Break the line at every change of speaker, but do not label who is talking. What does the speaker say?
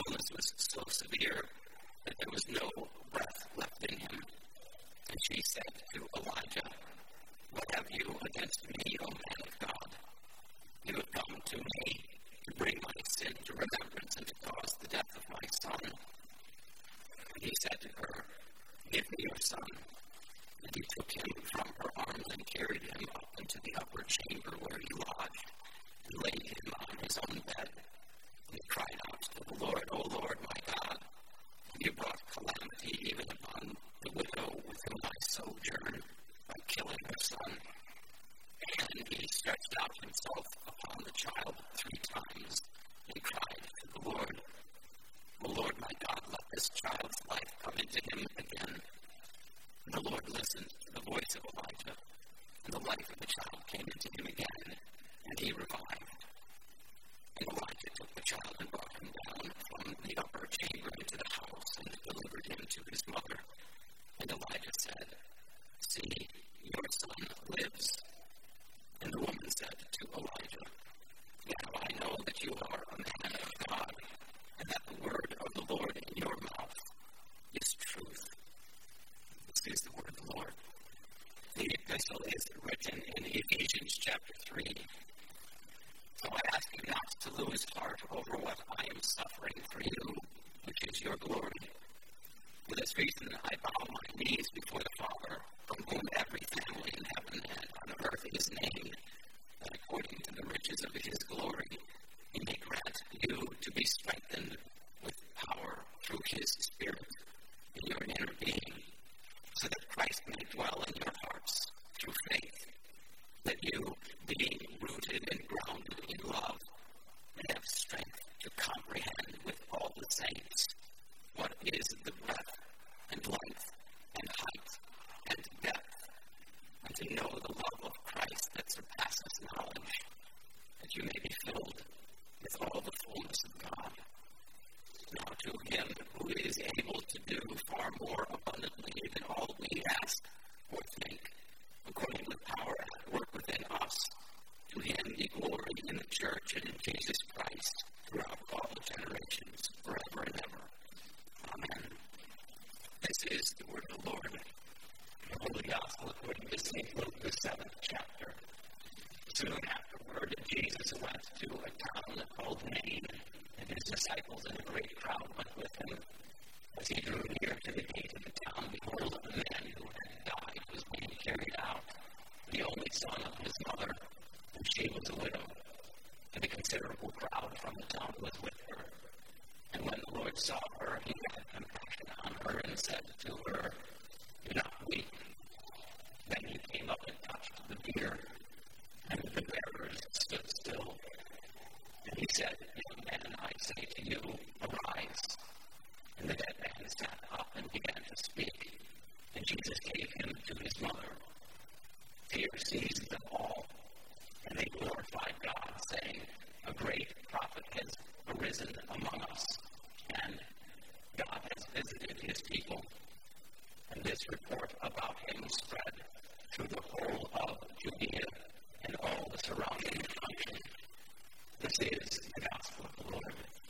illness was so severe that there was no breath left in him. And she said to Elijah, "What have you against me, O man of God? You have come to me to bring my sin to remembrance and to cause the death of my son." And he said to her, "Give me your son." And he took him from her arms and carried him up into the upper chamber where he lodged, and laid him on his own bed. And he cried out to the Lord, "O Lord, my God, you brought calamity even upon the widow with whom I sojourn by killing her son." And he stretched out himself upon the child 3 times and cried to the Lord, "O Lord, my God, let this child's life come into him again." And the Lord listened to the voice of Elijah, and the life of the child came into him again, and he revived. And Elijah took the child and brought him down from the upper chamber into the house and delivered him to his mother. And Elijah said, "See, your son lives." And the woman said to Elijah, "Now I know that you are a man of God, and that the word of the Lord in your mouth is truth." This is the word of the Lord. The epistle is written in Ephesians chapter 3. So I ask you not to lose heart over what I am suffering for you, which is your glory. For this reason I bow my knees before the Father, from whom every family in heaven and on earth is named, that according to the riches of his glory he may grant you to be strengthened with power through his Spirit in your inner being, so that Christ may dwell in your hearts through faith, that you, being rooted and grounded in love, may have strength to comprehend with all the saints what is the breadth and length and height and depth, and to know the love of Christ that surpasses knowledge, that you may be filled with all the fullness of God. Now to him who is able to do far more abundantly than all we ask or think, according to the power at work within us, to him be glory in the church and in Jesus Christ throughout all generations, forever and ever. Amen. This is the word of the Lord. The Holy Gospel according to St. Luke, the 7th chapter. Soon afterward, Jesus went to a town called Nain, and his disciples and a great crowd went with him. As he drew near to the gate of the town, behold, a man who had died was being carried out, the only son of his mother, and she was a widow. And a considerable crowd from the town was with her. And when the Lord saw her, he had compassion on her and said to her, "Do not weep." Then he came up and touched the bier, and the bearers stood still. And he said, "Young man, I say to you, arise." And the dead man sat up and began to speak, and Jesus gave him to his mother. Fear seized them all, and they glorified God, saying, "A great prophet has arisen among us, and God has visited his people." And this report about him spread through the whole of Judea and all the surrounding country. This is the gospel of the Lord.